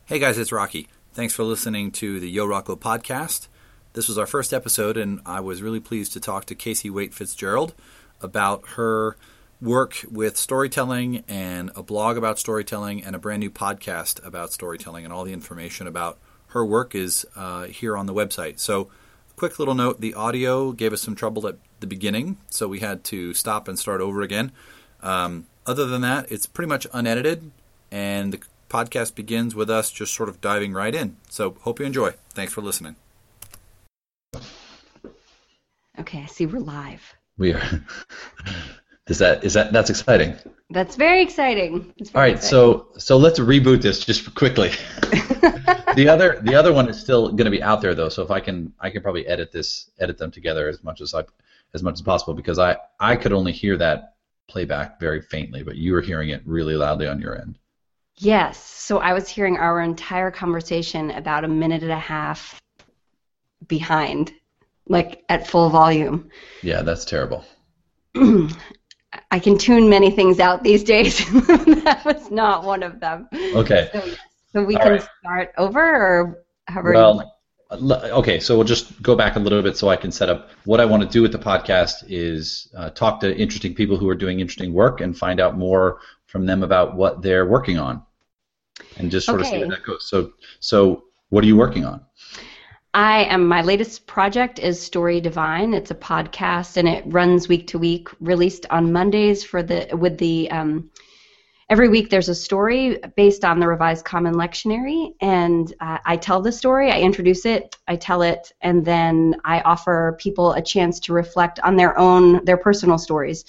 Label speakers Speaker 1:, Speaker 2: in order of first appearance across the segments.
Speaker 1: Hey guys, it's Rocky. Thanks for listening to the Yo Rocco podcast. This was our first episode, and I was really pleased to talk to Casey Waite Fitzgerald about her work with storytelling and a blog about storytelling and a brand new podcast about storytelling, and all the information about her work is here on the website. So, quick little note, the audio gave us some trouble at the beginning, so we had to stop and start over again. Other than that, it's pretty much unedited, and the podcast begins with us just sort of diving right in. So hope you enjoy. Thanks for listening.
Speaker 2: Okay, I see we're live.
Speaker 3: We are. That's exciting.
Speaker 2: That's very exciting.
Speaker 3: All right,
Speaker 2: exciting.
Speaker 3: So let's reboot this just quickly. The other one is still going to be out there though, so if I can probably edit them together as much as possible, because I could only hear that playback very faintly, but you were hearing it really loudly on your end.
Speaker 2: Yes, so I was hearing our entire conversation about a minute and a half behind, like at full volume.
Speaker 3: Yeah, that's terrible.
Speaker 2: I can tune many things out these days. That was not one of them.
Speaker 3: Okay.
Speaker 2: So we can start over, or however.
Speaker 3: Well, okay, so we'll just go back a little bit so I can set up. What I want to do with the podcast is talk to interesting people who are doing interesting work and find out more from them about what they're working on, and just sort of see where that goes. So what are you working on?
Speaker 2: My latest project is Story Divine. It's a podcast, and it runs week to week, released on Mondays every week there's a story based on the Revised Common Lectionary, and I tell the story, I introduce it, I tell it, and then I offer people a chance to reflect on their personal stories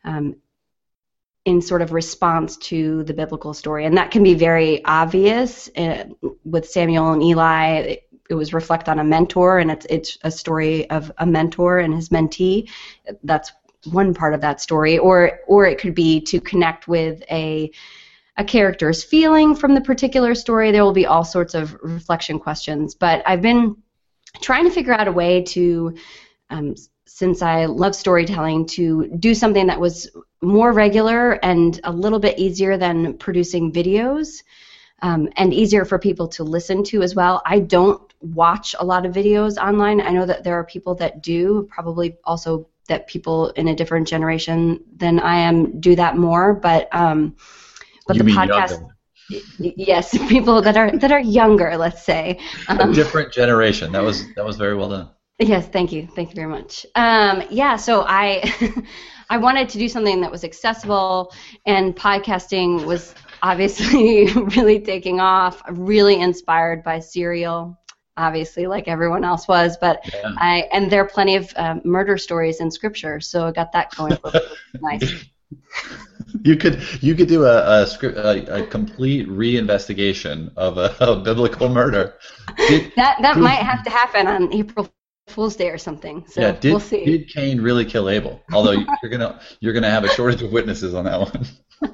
Speaker 2: in sort of response to the biblical story. And that can be very obvious. With Samuel and Eli, it was reflect on a mentor, and it's a story of a mentor and his mentee. That's one part of that story, or it could be to connect with a character's feeling from the particular story. There will be all sorts of reflection questions, but I've been trying to figure out a way to, since I love storytelling, to do something that was more regular and a little bit easier than producing videos, and easier for people to listen to as well. I don't watch a lot of videos online. I know that there are people that do, probably also that people in a different generation than I am do that more, but the podcast, yes, people that are younger, let's say,
Speaker 3: a different generation. That was very well done.
Speaker 2: Yes, thank you very much. So I I wanted to do something that was accessible, and podcasting was obviously really taking off. Really inspired by Serial. Obviously, like everyone else was, but yeah. And there are plenty of murder stories in Scripture, so I got that going. Nice.
Speaker 3: You could do a complete reinvestigation of a biblical murder.
Speaker 2: That might have to happen on April Fool's Day or something. So we'll see.
Speaker 3: Did Cain really kill Abel? Although you're gonna have a shortage of witnesses on that one.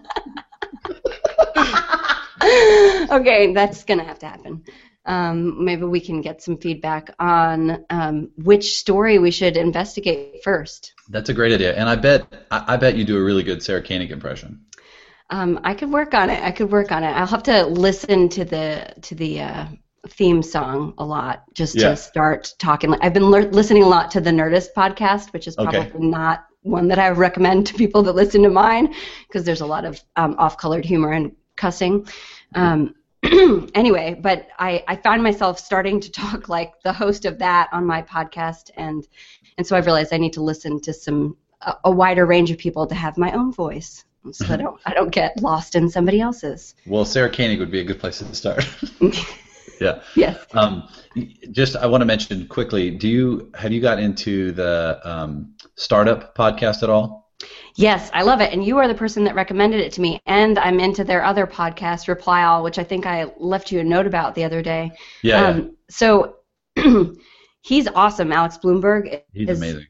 Speaker 2: Okay, that's gonna have to happen. Maybe we can get some feedback on which story we should investigate first.
Speaker 3: That's a great idea, and I bet you do a really good Sarah Koenig impression.
Speaker 2: I could work on it. I'll have to listen to the theme song a lot to start talking. I've been listening a lot to the Nerdist podcast, which is probably not one that I recommend to people that listen to mine, because there's a lot of off-colored humor and cussing. Anyway, but I found myself starting to talk like the host of that on my podcast, and so I realized I need to listen to a wider range of people to have my own voice, so that I don't get lost in somebody else's.
Speaker 3: Well, Sarah Koenig would be a good place to start. Yeah.
Speaker 2: Yes.
Speaker 3: Just I want to mention quickly, have you got into the startup podcast at all?
Speaker 2: Yes, I love it, and you are the person that recommended it to me, and I'm into their other podcast, Reply All, which I think I left you a note about the other day.
Speaker 3: Yeah.
Speaker 2: So he's awesome. Alex Blumberg.
Speaker 3: He's amazing.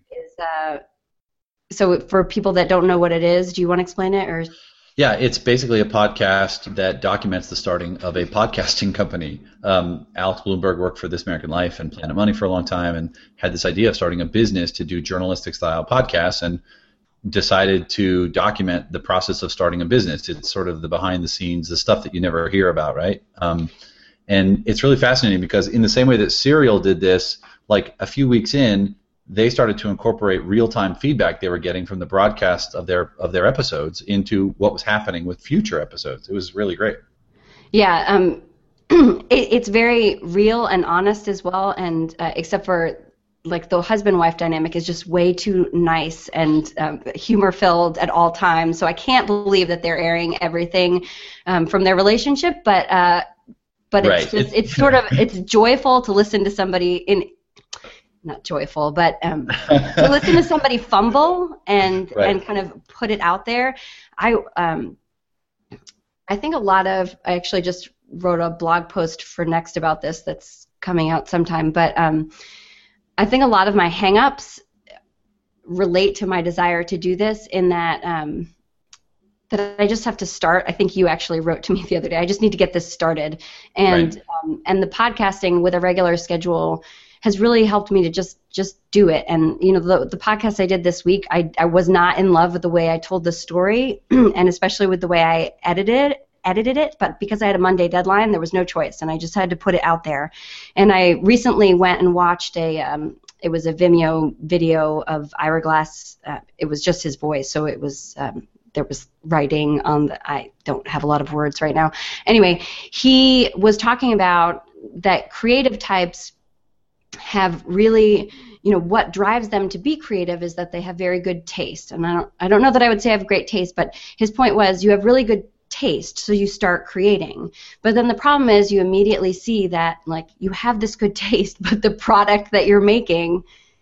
Speaker 2: So for people that don't know what it is, do you want to explain it, or?
Speaker 3: Yeah, it's basically a podcast that documents the starting of a podcasting company. Alex Blumberg worked for This American Life and Planet Money for a long time, and had this idea of starting a business to do journalistic-style podcasts, and decided to document the process of starting a business. It's sort of the behind the scenes, the stuff that you never hear about, right? And it's really fascinating because in the same way that Serial did this, like a few weeks in, they started to incorporate real-time feedback they were getting from the broadcast of their episodes into what was happening with future episodes. It was really great.
Speaker 2: Yeah, it's very real and honest as well, and except for like the husband-wife dynamic is just way too nice and humor-filled at all times. So I can't believe that they're airing everything from their relationship, but
Speaker 3: Right.
Speaker 2: it's sort of it's joyful to listen to somebody not joyful, but to listen to somebody fumble and kind of put it out there. I think I actually just wrote a blog post for Next about this that's coming out sometime, but I think a lot of my hang-ups relate to my desire to do this in that that I just have to start. I think you actually wrote to me the other day, I just need to get this started. And and the podcasting with a regular schedule has really helped me to just do it. And the podcast I did this week, I was not in love with the way I told the story, and especially with the way I edited it, but because I had a Monday deadline, there was no choice, and I just had to put it out there. And I recently went and watched it was a Vimeo video of Ira Glass. It was just his voice, so it was there was writing on I don't have a lot of words right now. Anyway, he was talking about that creative types have really, what drives them to be creative is that they have very good taste. And I don't know that I would say I have great taste, but his point was you have really good taste, so you start creating. But then the problem is you immediately see that like you have this good taste, but the product that you're making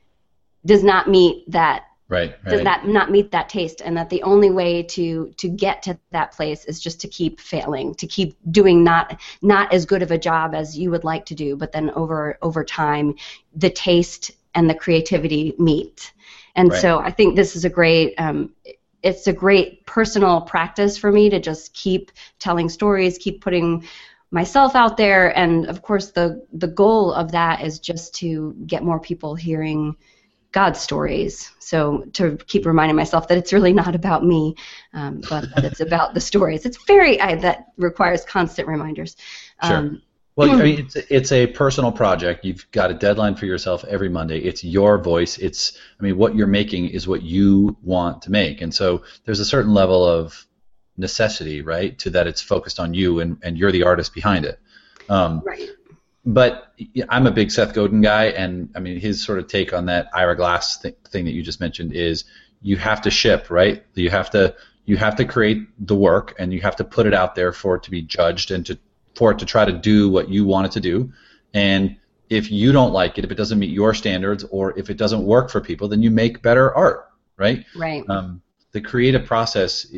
Speaker 2: does not meet that. Does that not meet that taste, and that the only way to get to that place is just to keep failing, to keep doing not as good of a job as you would like to do, but then over time the taste and the creativity meet. And so I think this is a great it's a great personal practice for me to just keep telling stories, keep putting myself out there, and of course the goal of that is just to get more people hearing God's stories. So to keep reminding myself that it's really not about me, but that it's about the stories. It's that requires constant reminders.
Speaker 3: Sure. Well, I mean, it's a personal project. You've got a deadline for yourself every Monday. It's your voice. What you're making is what you want to make. And so there's a certain level of necessity, right, to that it's focused on you and you're the artist behind it.
Speaker 2: Right.
Speaker 3: But I'm a big Seth Godin guy, and I mean his sort of take on that Ira Glass thing that you just mentioned is you have to ship, right? You have to create the work, and you have to put it out there for it to be judged and for it to try to do what you want it to do. And if you don't like it, if it doesn't meet your standards, or if it doesn't work for people, then you make better art, right?
Speaker 2: Right.
Speaker 3: The creative process,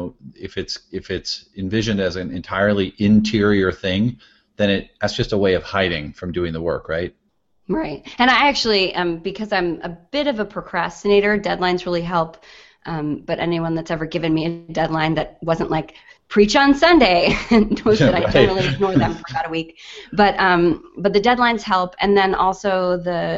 Speaker 3: if it's envisioned as an entirely interior thing, then that's just a way of hiding from doing the work, right?
Speaker 2: Right. And I actually, because I'm a bit of a procrastinator, deadlines really help. But anyone that's ever given me a deadline that wasn't like, preach on Sunday, knows that I generally ignore them for about a week. But the deadlines help. And then also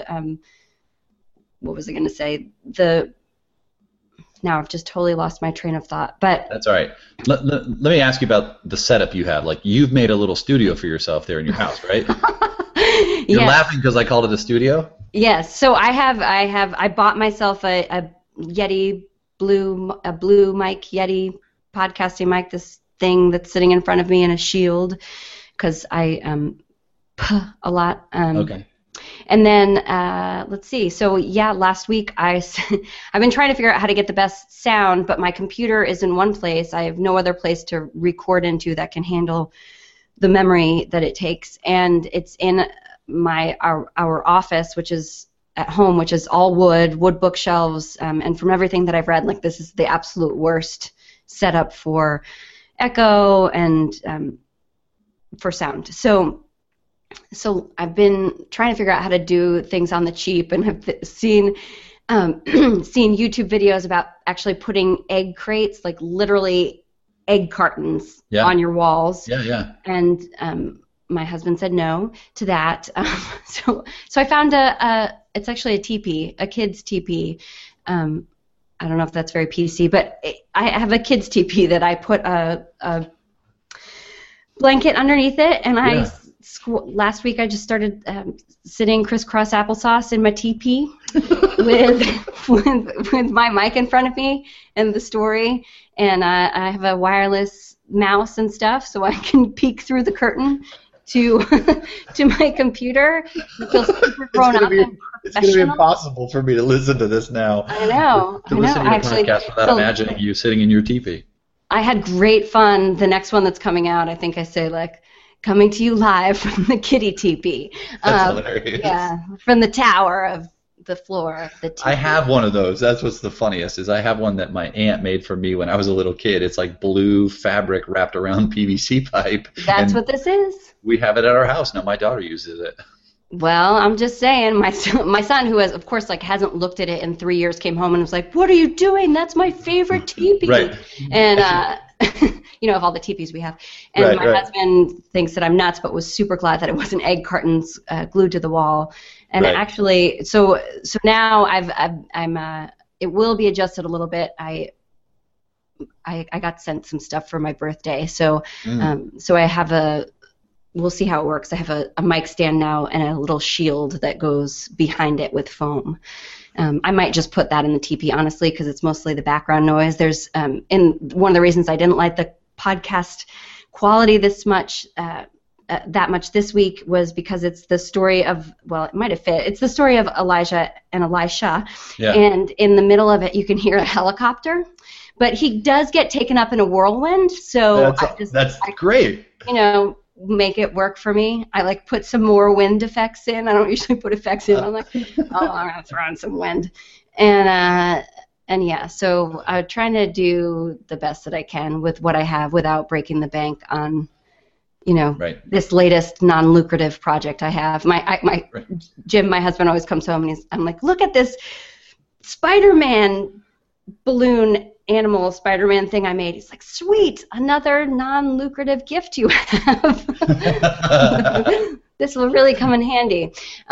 Speaker 2: what was I going to say? Now I've just totally lost my train of thought. But
Speaker 3: that's all right. Let me ask you about the setup you have. Like, you've made a little studio for yourself there in your house, right? You're laughing because I called it a studio?
Speaker 2: Yes. So I bought myself a Yeti blue mic, Yeti podcasting mic, this thing that's sitting in front of me, and a shield because I a lot.
Speaker 3: Okay.
Speaker 2: And then let's see. So last week I've been trying to figure out how to get the best sound, but my computer is in one place. I have no other place to record into that can handle the memory that it takes, and it's in our office, which is at home, which is all wood bookshelves, and from everything that I've read, like this is the absolute worst setup for echo and for sound. So I've been trying to figure out how to do things on the cheap, and have seen YouTube videos about actually putting egg crates, like literally egg cartons, on your walls.
Speaker 3: Yeah.
Speaker 2: And my husband said no to that. So I found it's actually a teepee, a kid's teepee. I don't know if that's very PC, but I have a kid's teepee that I put a blanket underneath it, and I last week I just started sitting crisscross applesauce in my teepee with my mic in front of me and the story, and I have a wireless mouse and stuff, so I can peek through the curtain to my computer. I feel super grown up and
Speaker 3: it's going to be impossible for me to listen to this now.
Speaker 2: I know.
Speaker 3: To listen to your podcast without imagining you sitting in your teepee.
Speaker 2: I had great fun. The next one that's coming out, I think I say like, coming to you live from the kitty teepee.
Speaker 3: That's hilarious.
Speaker 2: Yeah, from the tower of the floor of the teepee.
Speaker 3: I have one of those. That's what's the funniest, is I have one that my aunt made for me when I was a little kid. It's like blue fabric wrapped around PVC pipe.
Speaker 2: That's what this is.
Speaker 3: We have it at our house now. My daughter uses it.
Speaker 2: Well, I'm just saying, my son, who has, of course, like hasn't looked at it in 3 years, came home and was like, "What are you doing? That's my favorite teepee."
Speaker 3: Right.
Speaker 2: And of all the teepees we have. And my husband thinks that I'm nuts, but was super glad that it wasn't egg cartons glued to the wall. And actually, so now it will be adjusted a little bit. I got sent some stuff for my birthday, so so I have we'll see how it works. I have a mic stand now and a little shield that goes behind it with foam. I might just put that in the teepee, honestly, because it's mostly the background noise. There's and one of the reasons I didn't like the podcast quality that much this week was because it's the story of, well, it might have fit. It's the story of Elijah and Elisha, and in the middle of it, you can hear a helicopter. But he does get taken up in a whirlwind, so
Speaker 3: that's great.
Speaker 2: Make it work for me. I like put some more wind effects in. I don't usually put effects in. I'm like, I'm gonna throw in some wind, and yeah. So I'm trying to do the best that I can with what I have without breaking the bank on, this latest non-lucrative project I have. Jim, my husband, always comes home and I'm like, look at this Spider-Man balloon animal Spider-Man thing I made. He's like, sweet, another non-lucrative gift you have. This will really come in handy.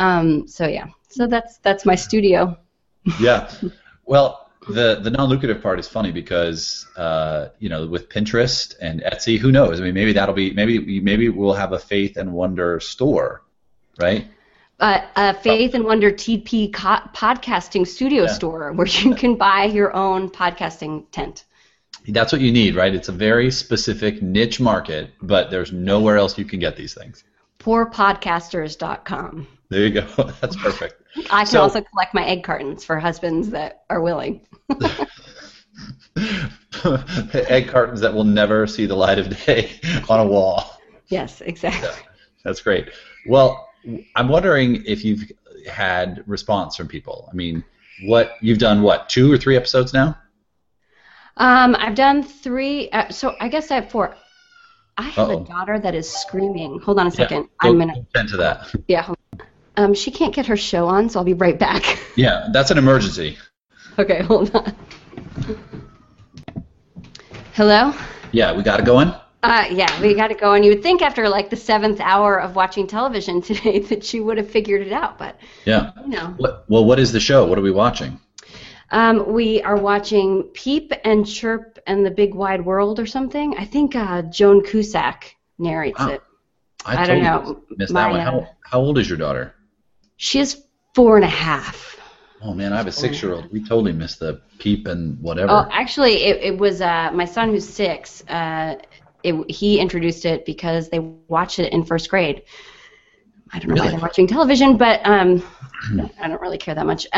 Speaker 2: So that's my studio.
Speaker 3: Yeah. Well, the non-lucrative part is funny because with Pinterest and Etsy, who knows? I mean, maybe we'll have a Faith and Wonder store, right?
Speaker 2: A Faith and Wonder TP podcasting studio store where you can buy your own podcasting tent.
Speaker 3: That's what you need, right? It's a very specific niche market, but there's nowhere else you can get these things.
Speaker 2: Poorpodcasters.com.
Speaker 3: There you go. That's perfect.
Speaker 2: I can also collect my egg cartons for husbands that are willing.
Speaker 3: Egg cartons that will never see the light of day on a wall.
Speaker 2: Yes, exactly.
Speaker 3: Yeah, that's great. Well, I'm wondering if you've had response from people. I mean, you've done 2 or 3 episodes now?
Speaker 2: I've done 3. So I guess I have 4. I have a daughter that is screaming. Hold on a second. I'm gonna
Speaker 3: attend to that.
Speaker 2: Yeah. Hold on. She can't get her show on, so I'll be right back.
Speaker 3: Yeah, that's an emergency.
Speaker 2: Okay, hold on. Hello?
Speaker 3: Yeah, we got it going?
Speaker 2: Yeah, we got it going. You would think after like the 7th hour of watching television today that she would have figured it out, but
Speaker 3: What is the show? What are we watching?
Speaker 2: We are watching Peep and Chirp and the Big Wide World or something. I think Joan Cusack narrates it. I don't know.
Speaker 3: Missed that one. How old is your daughter?
Speaker 2: She is 4.5.
Speaker 3: Oh man, I have a 6-year-old. We totally missed the Peep and whatever.
Speaker 2: Oh, actually, it was my son who's 6. He introduced it because they watched it in 1st grade. I don't know why they're watching television, but I don't really care that much.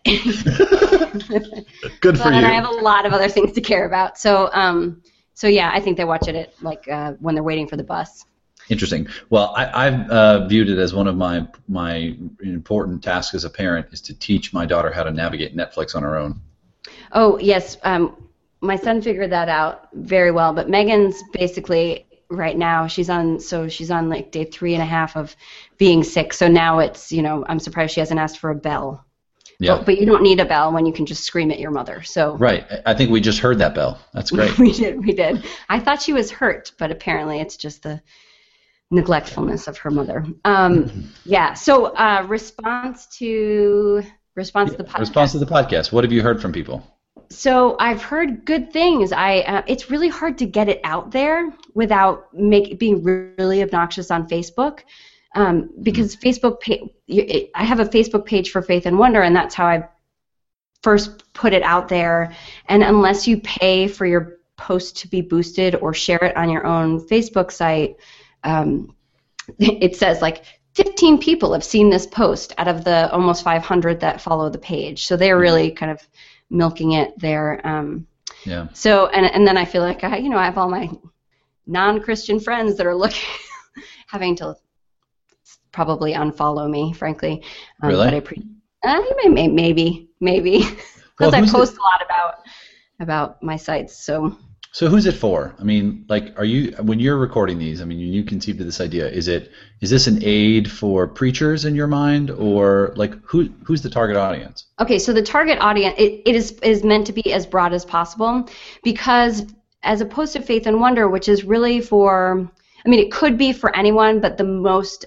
Speaker 3: Good for you.
Speaker 2: I have a lot of other things to care about. So yeah, I think they watch it at when they're waiting for the bus.
Speaker 3: Interesting. Well, I've viewed it as one of my important tasks as a parent is to teach my daughter how to navigate Netflix on her own.
Speaker 2: Oh yes, my son figured that out very well. But Megan's basically right now she's on like day 3.5 of being sick. So now it's I'm surprised she hasn't asked for a bell. Yeah. But you don't need a bell when you can just scream at your mother. So
Speaker 3: right. I think we just heard that bell. That's great.
Speaker 2: We did. I thought she was hurt, but apparently it's just the neglectfulness of her mother. Yeah. So response to the podcast.
Speaker 3: Response to the podcast. What have you heard from people?
Speaker 2: So I've heard good things. It's really hard to get it out there without being really obnoxious on Facebook, because I have a Facebook page for Faith and Wonder, and that's how I first put it out there. And unless you pay for your post to be boosted or share it on your own Facebook site, it says like 15 people have seen this post out of the almost 500 that follow the page. So they're really kind of milking it there.
Speaker 3: Yeah.
Speaker 2: So and then I feel like I have all my non-Christian friends that are having to probably unfollow me, frankly.
Speaker 3: Really?
Speaker 2: But maybe because I post a lot about my sites.
Speaker 3: So who's it for? I mean, like, when you're recording these, I mean, you conceived of this idea. Is this an aid for preachers in your mind, or like who's the target audience?
Speaker 2: Okay, so the target audience it is meant to be as broad as possible, because as opposed to Faith and Wonder, which is really for, I mean, it could be for anyone, but the most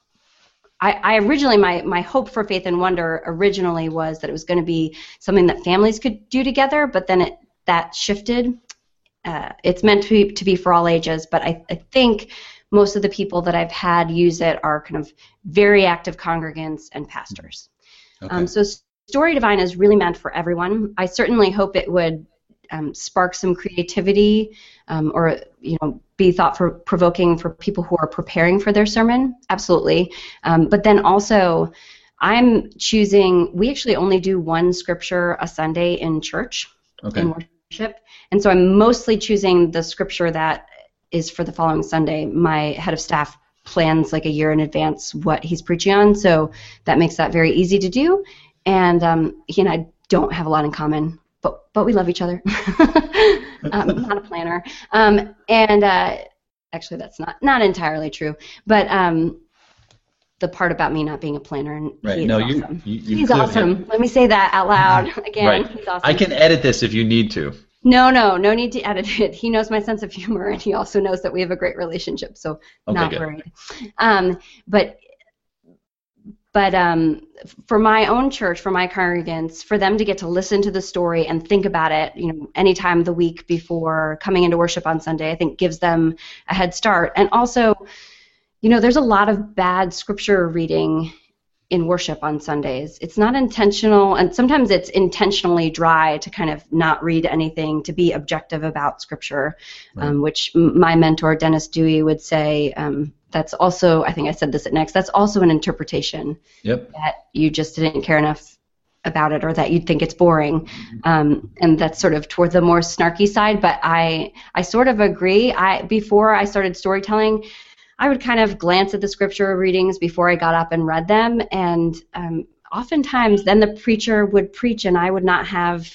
Speaker 2: I originally, my hope for Faith and Wonder originally was that it was going to be something that families could do together, but then that shifted. It's meant to be for all ages, but I think most of the people that I've had use it are kind of very active congregants and pastors.
Speaker 3: Okay.
Speaker 2: So Story Divine is really meant for everyone. I certainly hope it would spark some creativity, or be thought-provoking for people who are preparing for their sermon. Absolutely. But then also, I'm choosing. We actually only do one scripture a Sunday in church.
Speaker 3: Okay.
Speaker 2: In worship. And so I'm mostly choosing the scripture that is for the following Sunday. My head of staff plans like a year in advance what he's preaching on, so that makes that very easy to do. And he and I don't have a lot in common, but we love each other. I'm not a planner. Actually, that's not entirely true. But the part about me not being a planner, and
Speaker 3: right.
Speaker 2: He's awesome.
Speaker 3: He's
Speaker 2: awesome. Let me say that out loud again.
Speaker 3: Right.
Speaker 2: He's awesome.
Speaker 3: I can edit this if you need to.
Speaker 2: No need to edit it. He knows my sense of humor, and he also knows that we have a great relationship, so not
Speaker 3: good.
Speaker 2: worried. But for my own church, for my congregants, for them to get to listen to the story and think about it, any time of the week before coming into worship on Sunday, I think gives them a head start. And also, there's a lot of bad scripture reading in worship on Sundays. It's not intentional, and sometimes it's intentionally dry to kind of not read anything, to be objective about scripture,
Speaker 3: right.
Speaker 2: Which my mentor, Dennis Dewey, would say that's also, I think I said this at Next, that's also an interpretation.
Speaker 3: Yep.
Speaker 2: That you just didn't care enough about it, or that you'd think it's boring. And that's sort of toward the more snarky side, but I sort of agree. Before I started storytelling, I would kind of glance at the scripture readings before I got up and read them, and oftentimes then the preacher would preach, and I would not have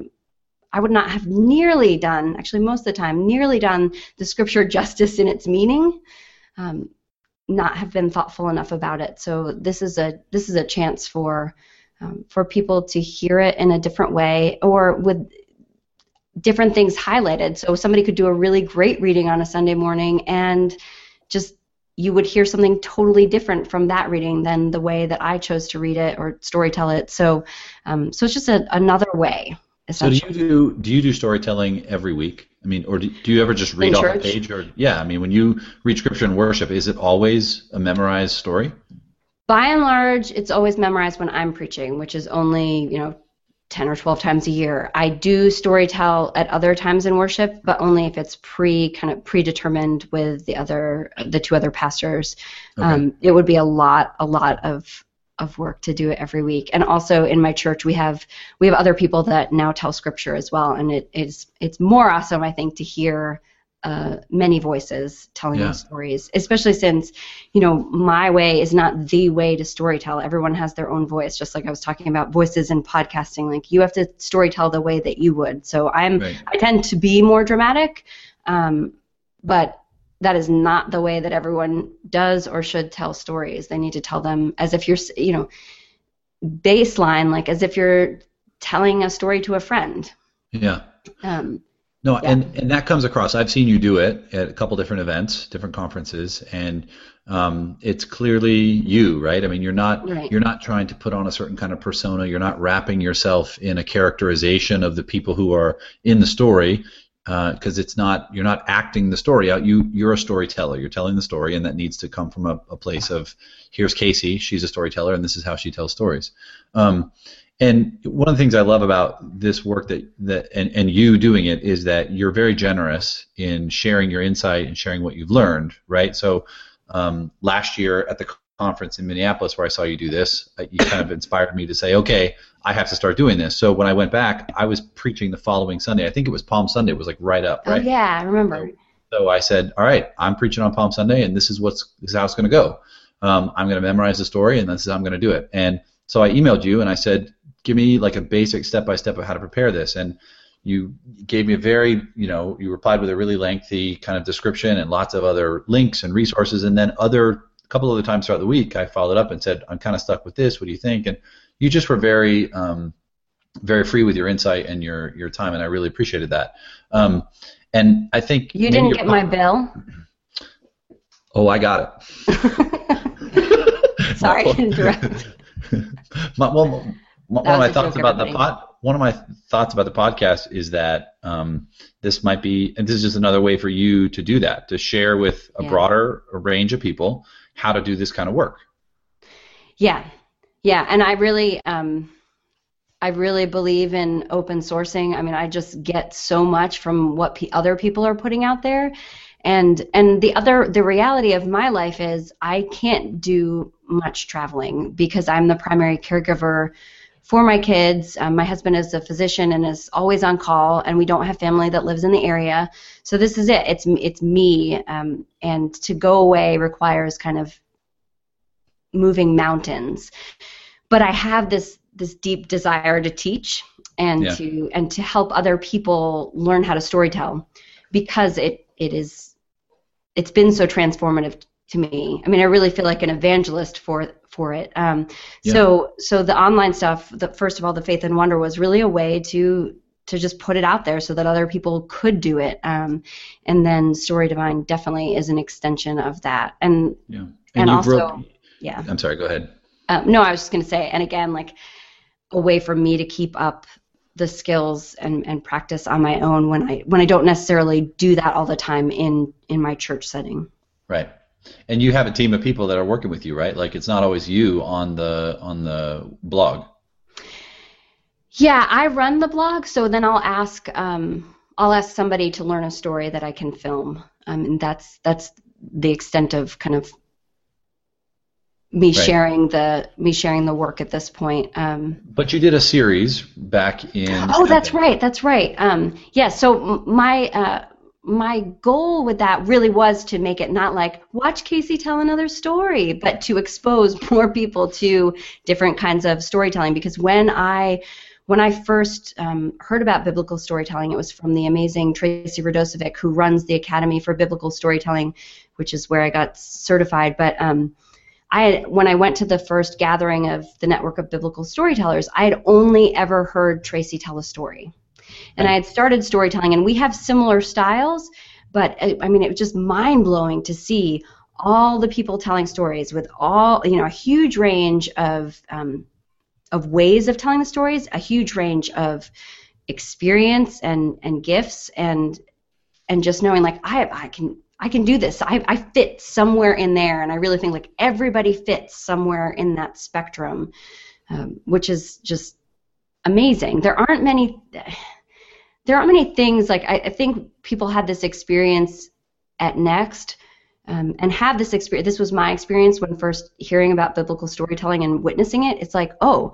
Speaker 2: nearly done, actually most of the time, nearly done the scripture justice in its meaning, not have been thoughtful enough about it. So this is a chance for people to hear it in a different way, or with different things highlighted. So somebody could do a really great reading on a Sunday morning, and just you would hear something totally different from that reading than the way that I chose to read it or storytell it. So it's just another way.
Speaker 3: So do you do storytelling every week? I mean, or do you ever just read off a page? Or I mean, when you read scripture in worship, is it always a memorized story?
Speaker 2: By and large, it's always memorized when I'm preaching, which is only 10 or 12 times a year. I do storytell at other times in worship, but only if it's predetermined with the two other pastors.
Speaker 3: Okay.
Speaker 2: It would be a lot of work to do it every week. And also in my church, we have other people that now tell scripture as well, and it's more awesome, I think, to hear many voices telling those stories, especially since my way is not the way to storytell. Everyone has their own voice, just like I was talking about voices in podcasting. Like, you have to storytell the way that you would. So I tend to be more dramatic, but that is not the way that everyone does or should tell stories. They need to tell them as if you're baseline, like as if you're telling a story to a friend.
Speaker 3: Yeah. No,
Speaker 2: Yeah.
Speaker 3: and that comes across. I've seen you do it at a couple different events, different conferences, and it's clearly you, right? I mean,
Speaker 2: Right.
Speaker 3: you're not trying to put on a certain kind of persona. You're not wrapping yourself in a characterization of the people who are in the story, because you're not acting the story out. You're a storyteller. You're telling the story, and that needs to come from a place of, here's Casey, she's a storyteller, and this is how she tells stories. And one of the things I love about this work and you doing it is that you're very generous in sharing your insight and sharing what you've learned, right? So last year at the conference in Minneapolis where I saw you do this, you kind of inspired me to say, okay, I have to start doing this. So when I went back, I was preaching the following Sunday. I think it was Palm Sunday. It was like right up, right?
Speaker 2: Oh yeah, I remember.
Speaker 3: So I said, all right, I'm preaching on Palm Sunday, and this is how it's going to go. I'm going to memorize the story, and this is how I'm going to do it. And so I emailed you, and I said, give me like a basic step-by-step of how to prepare this. And you gave me you replied with a really lengthy kind of description and lots of other links and resources. And then a couple other times throughout the week, I followed up and said, I'm kind of stuck with this. What do you think? And you just were very, very free with your insight and your time, and I really appreciated that. And I think
Speaker 2: You didn't get my bill?
Speaker 3: Oh, I got it.
Speaker 2: Sorry to interrupt.
Speaker 3: One of my thoughts about the podcast is that this might be, and this is just another way for you to do that, to share with a broader range of people how to do this kind of work. Yeah,
Speaker 2: and I really believe in open sourcing. I mean, I just get so much from what other people are putting out there, and the reality of my life is I can't do much traveling because I'm the primary caregiver for my kids. My husband is a physician and is always on call, and we don't have family that lives in the area. So this is it. It's me, and to go away requires kind of moving mountains. But I have this deep desire to teach and to help other people learn how to storytell, because it's been so transformative to me. I mean, I really feel like an evangelist for it. So the online stuff, first of all, the Faith and Wonder was really a way to just put it out there so that other people could do it. And then Story Divine definitely is an extension of that. And also,
Speaker 3: I'm sorry, go ahead.
Speaker 2: No, I was just going to say, and again, like a way for me to keep up the skills and practice on my own when I don't necessarily do that all the time in my church setting.
Speaker 3: Right. And you have a team of people that are working with you, right? Like it's not always you on the blog.
Speaker 2: Yeah, I run the blog, so then I'll ask somebody to learn a story that I can film, and that's the extent of kind of me sharing the work at this point.
Speaker 3: But you did a series back in.
Speaker 2: Oh, that's right. So my goal with that really was to make it not like watch Casey tell another story, but to expose more people to different kinds of storytelling. Because when I first heard about biblical storytelling, it was from the amazing Tracy Radosevic, who runs the Academy for Biblical Storytelling, which is where I got certified. But when I went to the first gathering of the Network of Biblical Storytellers, I had only ever heard Tracy tell a story. And I had started storytelling, and we have similar styles, but I mean, it was just mind-blowing to see all the people telling stories with a huge range of ways of telling the stories, a huge range of experience and gifts, and just knowing like I can do this. I fit somewhere in there, and I really think like everybody fits somewhere in that spectrum, which is just amazing. There aren't many things like I think people had this experience at Next, and have this experience. This was my experience when first hearing about biblical storytelling and witnessing it. It's like, oh,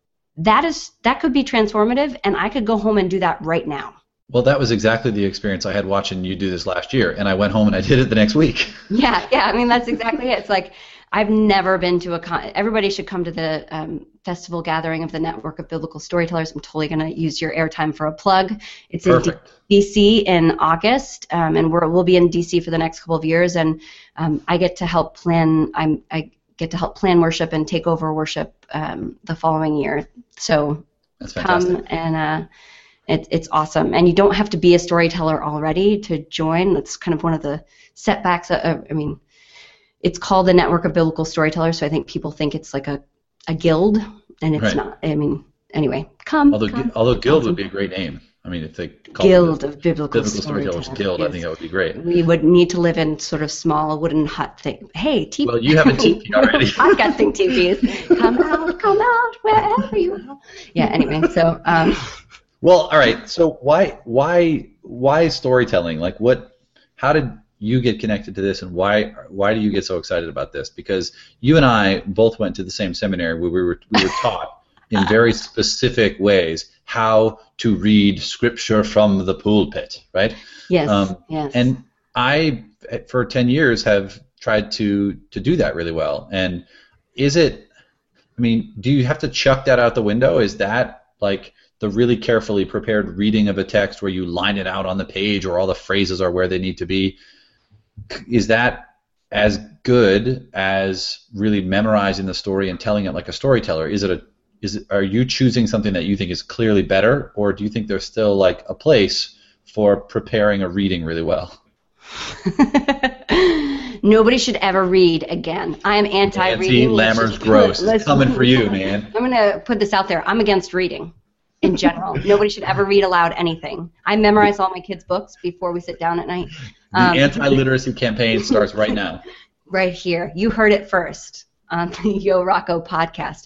Speaker 2: that could be transformative, and I could go home and do that right now.
Speaker 3: Well, that was exactly the experience I had watching you do this last year, and I went home and I did it the next week.
Speaker 2: Yeah. I mean, that's exactly it. It's like I've never been to everybody should come to the festival gathering of the Network of Biblical Storytellers. I'm totally going to use your airtime for a plug. It's
Speaker 3: Perfect.
Speaker 2: in D.C. in August, and we'll be in D.C. for the next couple of years, and I get to help plan. I get to help plan worship and take over worship the following year. So
Speaker 3: that's fantastic.
Speaker 2: Come It's awesome, and you don't have to be a storyteller already to join. That's kind of one of the setbacks. It's called the Network of Biblical Storytellers, so I think people think it's like a guild, and it's not. Anyway, come.
Speaker 3: Although guild would be a great name. I mean, if they call
Speaker 2: Guild
Speaker 3: it
Speaker 2: of Biblical
Speaker 3: Storytellers Guild, I think that would be great.
Speaker 2: We would need to live in sort of small wooden hut thing. Hey, TP.
Speaker 3: Well, you have a TP already.
Speaker 2: Podcasting TPs. Come out, wherever you are. Yeah. Anyway, so.
Speaker 3: Well, all right. So why storytelling? Like, how did you get connected to this, and why do you get so excited about this? Because you and I both went to the same seminary where we were taught in very specific ways how to read scripture from the pulpit, right?
Speaker 2: Yes. Yes.
Speaker 3: And I, for 10 years, have tried to do that really well. And do you have to chuck that out the window? Is that like the really carefully prepared reading of a text where you line it out on the page or all the phrases are where they need to be? Is that as good as really memorizing the story and telling it like a storyteller? Are you choosing something that you think is clearly better, or do you think there's still like a place for preparing a reading really well?
Speaker 2: Nobody should ever read again. I am anti-reading.
Speaker 3: Nancy Lammer's gross. It's coming for you, man.
Speaker 2: I'm going to put this out there. I'm against reading in general. Nobody should ever read aloud anything. I memorize all my kids' books before we sit down at night.
Speaker 3: The anti-literacy campaign starts right now.
Speaker 2: Right here. You heard it first on the Yo Rocco podcast.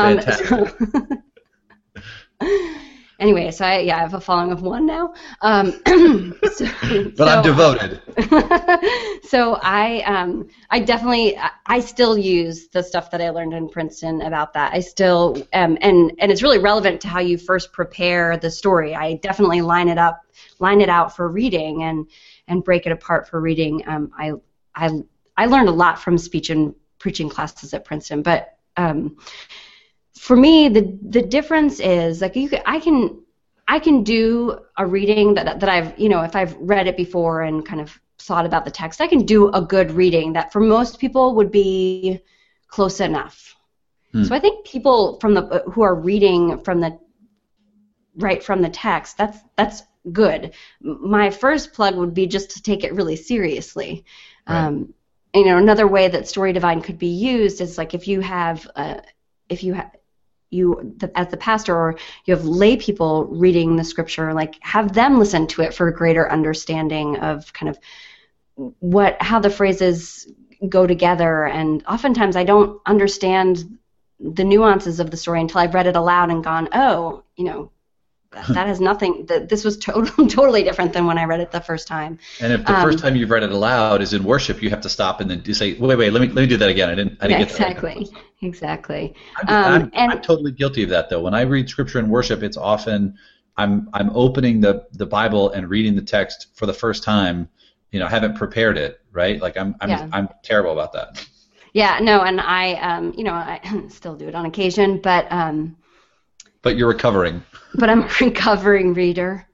Speaker 2: Anyway, so I have a following of one now.
Speaker 3: I'm devoted.
Speaker 2: So I definitely still use the stuff that I learned in Princeton about that. I still and it's really relevant to how you first prepare the story. I definitely line it out for reading and break it apart for reading. I learned a lot from speech and preaching classes at Princeton, but for me, the difference is like I can do a reading that I've if I've read it before and kind of thought about the text, I can do a good reading that for most people would be close enough. So I think people who are reading from the text, that's good. My first plug would be just to take it really seriously. Right. Another way that Story Divine could be used is like if you as the pastor, or you have lay people reading the scripture, like have them listen to it for a greater understanding of kind of how the phrases go together. And oftentimes I don't understand the nuances of the story until I've read it aloud and gone, oh, that has nothing. This was totally different than when I read it the first time. And if
Speaker 3: the first time you've read it aloud is in worship, you have to stop and then say, "Wait, let me do that again." I didn't get that.
Speaker 2: Exactly.
Speaker 3: I'm totally guilty of that though. When I read scripture in worship, it's often I'm opening the Bible and reading the text for the first time. I haven't prepared it, right? Like I'm terrible about that.
Speaker 2: Yeah, no, and I still do it on occasion, but.
Speaker 3: But you're recovering.
Speaker 2: But I'm a recovering reader.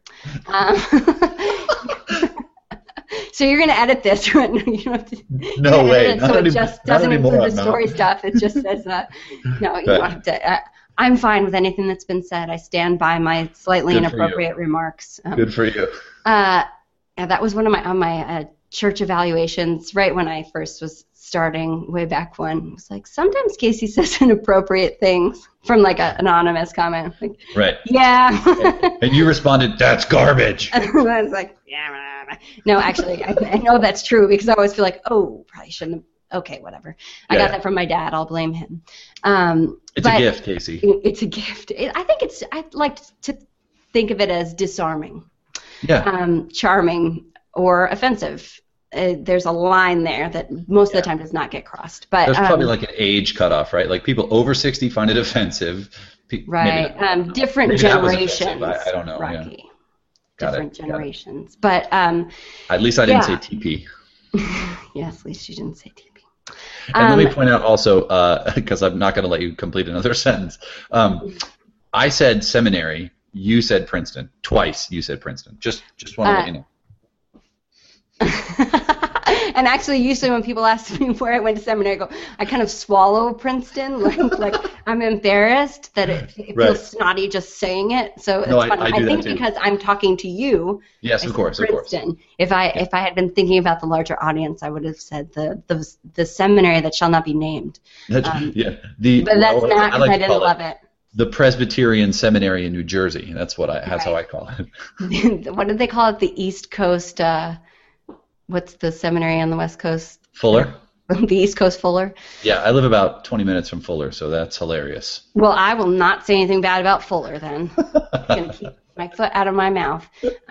Speaker 2: So you're going to edit this, right? You don't have to,
Speaker 3: no way.
Speaker 2: It, so it just doesn't include the story stuff. It just says that. No, you don't have to. I'm fine with anything that's been said. I stand by my slightly inappropriate remarks.
Speaker 3: Good for you.
Speaker 2: That was one of my church evaluations right when I first was starting way back when. It was like, sometimes Casey says inappropriate things from like an anonymous comment. Like,
Speaker 3: right.
Speaker 2: Yeah.
Speaker 3: And you responded, "That's garbage."
Speaker 2: I was like, yeah. No, actually, I know that's true because I always feel like, oh, probably shouldn't have. Okay, whatever. I got that from my dad. I'll blame him.
Speaker 3: It's a gift, Casey.
Speaker 2: It's a gift. I like to think of it as disarming.
Speaker 3: Yeah.
Speaker 2: Charming or offensive. There's a line there that most of the time does not get crossed. But
Speaker 3: there's probably like an age cutoff, right? Like people over 60 find it offensive.
Speaker 2: Right. Different generations.
Speaker 3: I don't know.
Speaker 2: Rocky.
Speaker 3: Yeah.
Speaker 2: Different generations. But
Speaker 3: at least I didn't say TP.
Speaker 2: Yes, at least you didn't say TP.
Speaker 3: And let me point out also, because I'm not going to let you complete another sentence. I said seminary. You said Princeton. Twice you said Princeton. Just want to let you know.
Speaker 2: And actually, usually when people ask me where I went to seminary, I kind of swallow Princeton, like I'm embarrassed that it feels snotty just saying it. So it's funny. I think because I'm talking to you.
Speaker 3: Yes, of course,
Speaker 2: Princeton. If I had been thinking about the larger audience, I would have said the seminary that shall not be named.
Speaker 3: But that's not
Speaker 2: because I didn't love it.
Speaker 3: The Presbyterian Seminary in New Jersey. That's that's how I call
Speaker 2: it. What did they call it? The East Coast. What's the seminary on the West Coast?
Speaker 3: Fuller.
Speaker 2: The East Coast Fuller.
Speaker 3: Yeah, I live about 20 minutes from Fuller, so that's hilarious.
Speaker 2: Well, I will not say anything bad about Fuller then. I'm going to keep my foot out of my mouth.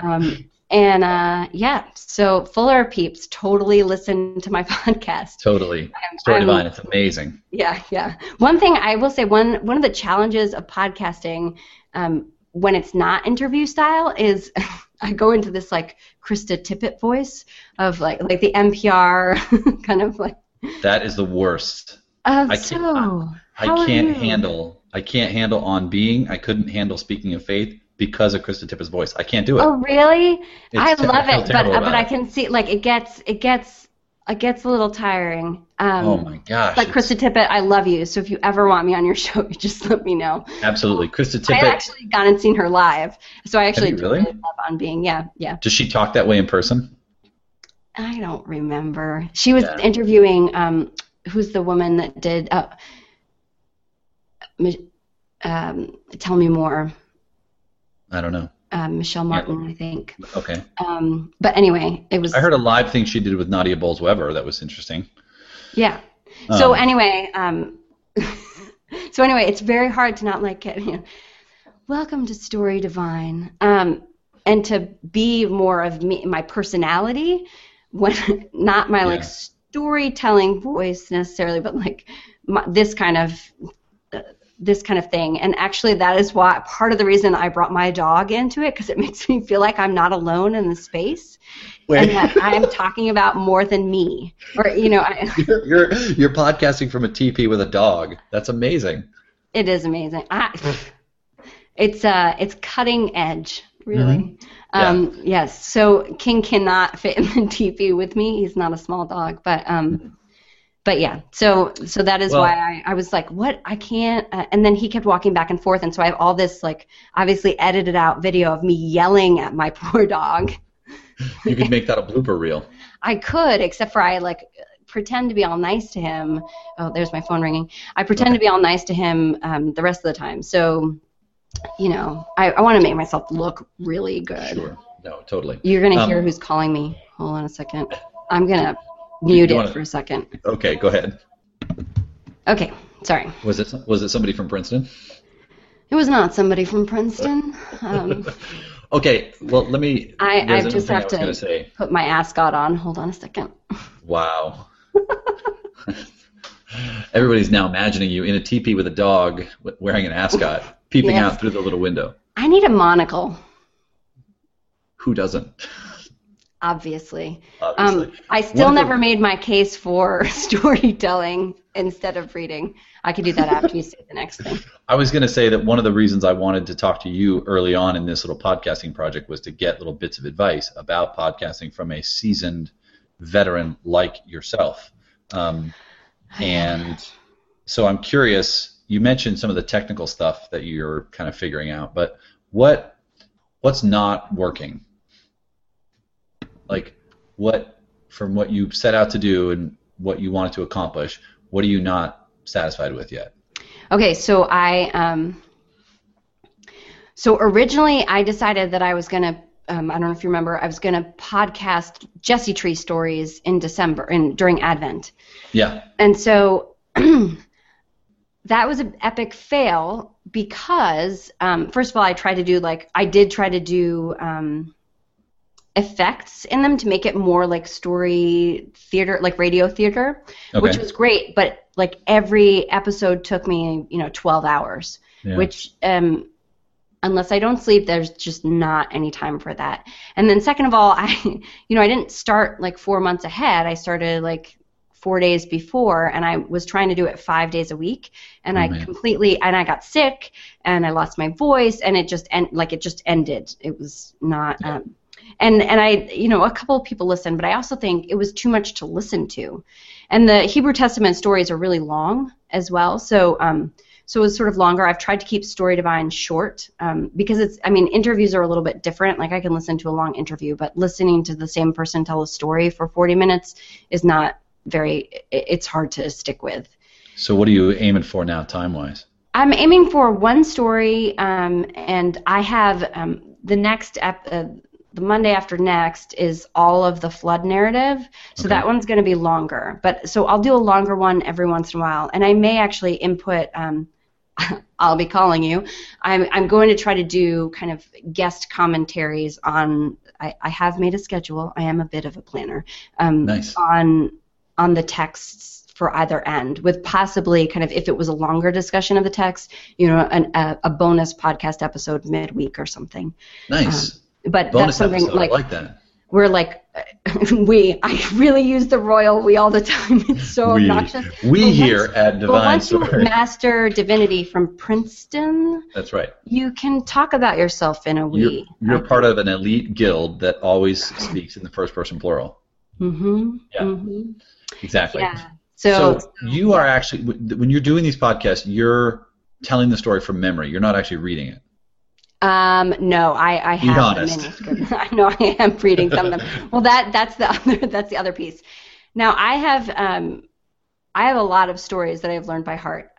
Speaker 2: So Fuller peeps totally listen to my podcast.
Speaker 3: Totally. Story Divine, it's amazing.
Speaker 2: Yeah. One thing I will say, one of the challenges of podcasting when it's not interview style is I go into this like Krista Tippett voice of like the NPR kind of like.
Speaker 3: That is the worst. I can't handle On Being. I couldn't handle Speaking of Faith because of Krista Tippett's voice. I can't do it.
Speaker 2: Oh really? I love it, but I can see like it gets a little tiring.
Speaker 3: Oh my gosh!
Speaker 2: Like Krista Tippett, I love you. So if you ever want me on your show, you just let me know.
Speaker 3: Absolutely, Krista Tippett.
Speaker 2: I actually gone and seen her live, so I actually
Speaker 3: really
Speaker 2: love On Being. Yeah.
Speaker 3: Does she talk that way in person?
Speaker 2: I don't remember. She was interviewing. Who's the woman that did? Tell me more.
Speaker 3: I don't know.
Speaker 2: Michelle Martin, I think.
Speaker 3: Okay.
Speaker 2: But anyway, it was.
Speaker 3: I heard a live thing she did with Nadia Bolz-Weber that was interesting.
Speaker 2: Yeah. So anyway, it's very hard to not like it. Welcome to Story Divine, and to be more of me, my personality, when not my like storytelling voice necessarily, but like this kind of thing. And actually that is why part of the reason I brought my dog into it, because it makes me feel like I'm not alone in the space. And that I'm talking about more than me. Or you're
Speaker 3: podcasting from a teepee with a dog. That's amazing.
Speaker 2: It is amazing. It's cutting edge, really. Mm-hmm. Yes. So King cannot fit in the teepee with me. He's not a small dog, but yeah, so that is why I was like, what? I can't. And then he kept walking back and forth, and so I have all this like obviously edited out video of me yelling at my poor dog.
Speaker 3: You could make that a blooper reel. I
Speaker 2: could, except for I like pretend to be all nice to him. Oh, there's my phone ringing. I pretend to be all nice to him the rest of the time. So, I want to make myself look really good.
Speaker 3: Sure. No, totally.
Speaker 2: You're gonna hear who's calling me. Hold on a second. I'm gonna mute it for a second.
Speaker 3: Okay, go ahead.
Speaker 2: Okay, sorry.
Speaker 3: Was it somebody from Princeton?
Speaker 2: It was not somebody from Princeton.
Speaker 3: Okay, well, let me.
Speaker 2: I just have to put my ascot on. Hold on a second.
Speaker 3: Wow. Everybody's now imagining you in a teepee with a dog wearing an ascot, peeping out through the little window.
Speaker 2: I need a monocle.
Speaker 3: Who doesn't?
Speaker 2: Obviously. I still never made my case for storytelling instead of reading. I could do that after you say the next thing.
Speaker 3: I was going to say that one of the reasons I wanted to talk to you early on in this little podcasting project was to get little bits of advice about podcasting from a seasoned veteran like yourself. And so I'm curious, you mentioned some of the technical stuff that you're kind of figuring out, but what's not working? Like, from what you set out to do and what you wanted to accomplish, what are you not satisfied with yet?
Speaker 2: Okay, so originally I decided that I was going to, I don't know if you remember, I was going to podcast Jesse Tree stories in December during Advent.
Speaker 3: Yeah.
Speaker 2: And so that was an epic fail because, first of all, I did try to do effects in them to make it more like story theater, like radio theater, which was great, but like every episode took me 12 hours, which unless I don't sleep, there's just not any time for that. And then second of all, I didn't start like 4 months ahead. I started like 4 days before, and I was trying to do it 5 days a week, and I got sick, and I lost my voice, and it just ended. It was not. And I, a couple of people listened, but I also think it was too much to listen to. And the Hebrew Testament stories are really long as well, so it was sort of longer. I've tried to keep Story Divine short because interviews are a little bit different. Like I can listen to a long interview, but listening to the same person tell a story for 40 minutes is not it's hard to stick with.
Speaker 3: So what are you aiming for now, time-wise?
Speaker 2: I'm aiming for one story, and I have the next the Monday after next is all of the flood narrative, so
Speaker 3: Okay.
Speaker 2: that one's going to be longer. But so I'll do a longer one every once in a while, and I may actually input. I'll be calling you. I'm going to try to do kind of guest commentaries on. I have made a schedule. I am a bit of a planner.
Speaker 3: Nice.
Speaker 2: On the texts for either end, with possibly kind of, if it was a longer discussion of the text, a bonus podcast episode midweek or something.
Speaker 3: Nice.
Speaker 2: But
Speaker 3: Bonus
Speaker 2: that's something
Speaker 3: episode. I like that.
Speaker 2: we're like, I really use the royal we all the time. It's so obnoxious.
Speaker 3: We
Speaker 2: But
Speaker 3: here
Speaker 2: once-
Speaker 3: at
Speaker 2: But
Speaker 3: Divine
Speaker 2: once you
Speaker 3: Story.
Speaker 2: master divinity from Princeton,
Speaker 3: That's right.
Speaker 2: you can talk about yourself in a we.
Speaker 3: You're part of an elite guild that always speaks in the first person plural.
Speaker 2: Mm-hmm.
Speaker 3: Yeah.
Speaker 2: Mm-hmm.
Speaker 3: Exactly.
Speaker 2: Yeah.
Speaker 3: So you are actually, when you're doing these podcasts, you're telling the story from memory. You're not actually reading it.
Speaker 2: No, I
Speaker 3: Be
Speaker 2: have a
Speaker 3: honest.
Speaker 2: manuscript. I know I am reading some of them. Well, that's the other piece. Now I have a lot of stories that I've learned by heart,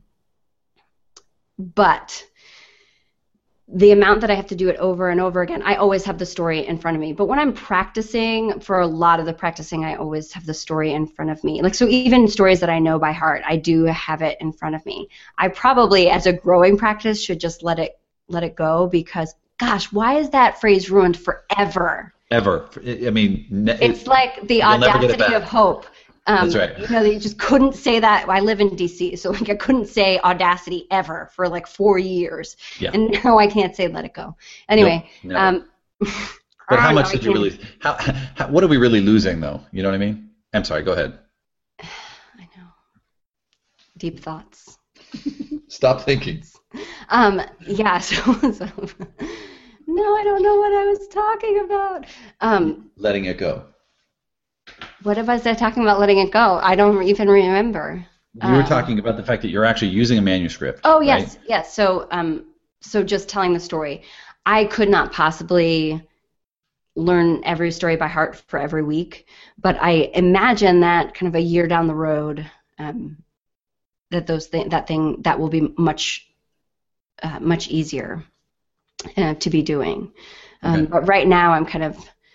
Speaker 2: but the amount that I have to do it over and over again, I always have the story in front of me. But when I'm practicing, for a lot of the practicing, I always have the story in front of me. Like, so even stories that I know by heart, I do have it in front of me. I probably, as a growing practice, should just let it go, because, gosh, why is that phrase ruined forever?
Speaker 3: Ever. I mean,
Speaker 2: It's like the
Speaker 3: you'll never get it
Speaker 2: audacity
Speaker 3: back.
Speaker 2: of hope.
Speaker 3: That's right.
Speaker 2: You just couldn't say that. I live in D.C., so like I couldn't say audacity ever for like 4 years.
Speaker 3: Yeah.
Speaker 2: And now I can't say let it go. Anyway.
Speaker 3: Nope, but how much did you really? How? What are we really losing, though? You know what I mean? I'm sorry. Go ahead.
Speaker 2: I know. Deep thoughts.
Speaker 3: Stop thinking.
Speaker 2: Yeah, so no, I don't know what I was talking about.
Speaker 3: Letting it go.
Speaker 2: What was I talking about letting it go? I don't even remember.
Speaker 3: You were talking about the fact that you're actually using a manuscript.
Speaker 2: Oh, yes,
Speaker 3: right?
Speaker 2: yes. So just telling the story. I could not possibly learn every story by heart for every week, but I imagine that kind of a year down the road, that will be much easier to be doing.
Speaker 3: Okay.
Speaker 2: But right now, I'm kind of,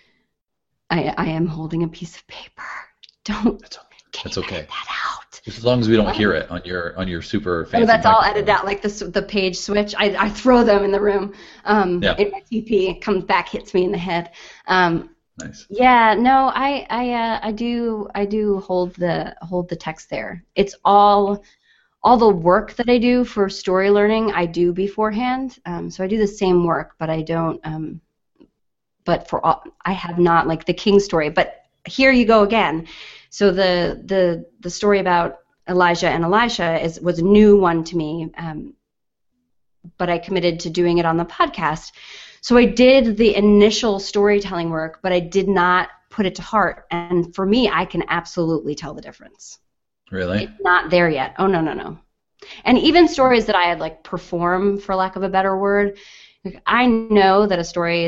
Speaker 2: I am holding a piece of paper.
Speaker 3: That's okay.
Speaker 2: Edit that out?
Speaker 3: Just as long as we don't hear it on your super fancy.
Speaker 2: Oh, that's all
Speaker 3: microphone.
Speaker 2: edited out, like the page switch. I throw them in the room.
Speaker 3: Yeah.
Speaker 2: In my TP, it comes back, hits me in the head.
Speaker 3: Nice.
Speaker 2: Yeah, no, I do hold the text there. It's all the work that I do for story learning, I do beforehand. So I do the same work, but I don't. But I have not, like the King story. But here you go again. So the story about Elijah and Elisha was a new one to me, but I committed to doing it on the podcast. So I did the initial storytelling work, but I did not put it to heart. And for me, I can absolutely tell the difference.
Speaker 3: Really?
Speaker 2: It's not there yet. Oh, no. And even stories that I had like perform, for lack of a better word, like, I know that a story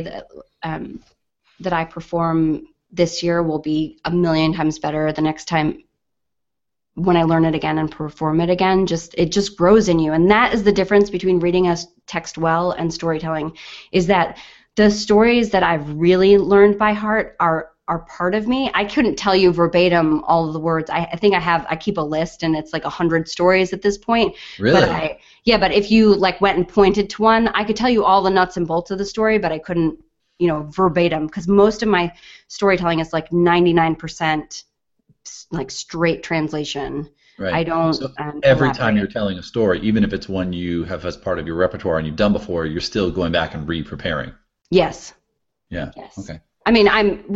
Speaker 2: that I perform this year will be a million times better the next time when I learn it again and perform it again. It just grows in you. And that is the difference between reading a text well and storytelling, is that the stories that I've really learned by heart are part of me. I couldn't tell you verbatim all of the words. I think I keep a list, and it's like 100 stories at this point.
Speaker 3: Really?
Speaker 2: But if you like went and pointed to one, I could tell you all the nuts and bolts of the story, but I couldn't, verbatim, because most of my storytelling is like 99% like straight translation.
Speaker 3: Right.
Speaker 2: I don't.
Speaker 3: So every time
Speaker 2: elaborate.
Speaker 3: you're telling a story, even if it's one you have as part of your repertoire and you've done before, you're still going back and re-preparing.
Speaker 2: Yes.
Speaker 3: Yeah.
Speaker 2: Yes.
Speaker 3: Okay.
Speaker 2: I mean,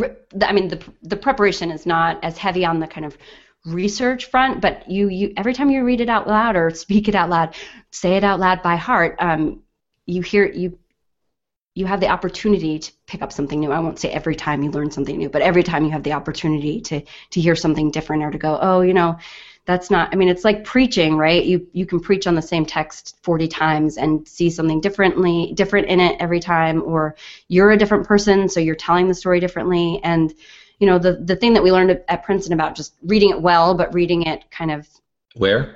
Speaker 2: the preparation is not as heavy on the kind of research front, but you every time you read it out loud or speak it out loud, say it out loud by heart, you you have the opportunity to pick up something new. I won't say every time you learn something new, but every time you have the opportunity to hear something different or to go, oh, that's not, I mean, it's like preaching, right? You can preach on the same text 40 times and see something different in it every time, or you're a different person, so you're telling the story differently. And, the thing that we learned at Princeton about just reading it well, but reading it kind of...
Speaker 3: Where?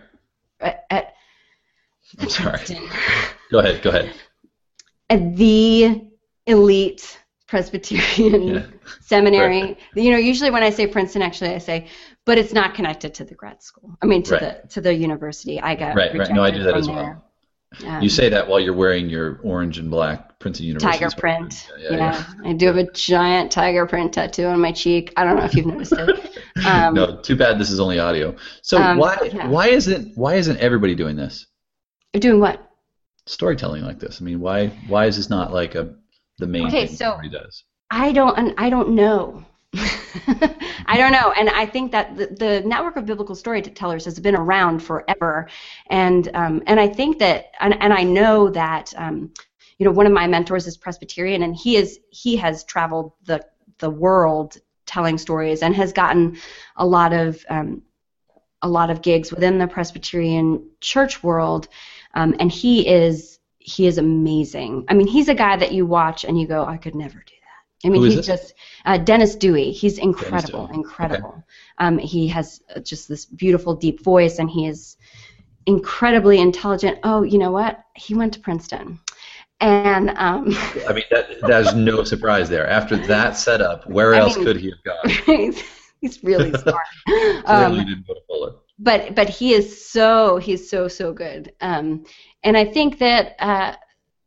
Speaker 3: I'm sorry. Go ahead.
Speaker 2: At the elite Presbyterian seminary. Right. Usually when I say Princeton, actually I say, but it's not connected to the grad school. I mean, to the university. I got
Speaker 3: right. No, I do that as well. You say that while you're wearing your orange and black Princeton University
Speaker 2: tiger print. Yeah. I do have a giant tiger print tattoo on my cheek. I don't know if you've noticed it.
Speaker 3: No, too bad this is only audio. So why isn't everybody doing this?
Speaker 2: Doing what?
Speaker 3: Storytelling like this. I mean, why is this not like the main thing everybody does?
Speaker 2: I don't know. I don't know, and I think that the network of biblical storytellers has been around forever, and I think that, and I know that one of my mentors is Presbyterian, and he has traveled the world telling stories and has gotten a lot of gigs within the Presbyterian church world. And he is amazing. I mean, he's a guy that you watch and you go, I could never do that. I mean, he's just Dennis Dewey. He's incredible. Okay. He has just this beautiful, deep voice, and he is incredibly intelligent. Oh, you know what? He went to Princeton. And I
Speaker 3: mean, there's no surprise there. After that setup, where else could he have gone?
Speaker 2: He's really smart.
Speaker 3: Clearly didn't go to Fuller.
Speaker 2: But he's so good. And I think that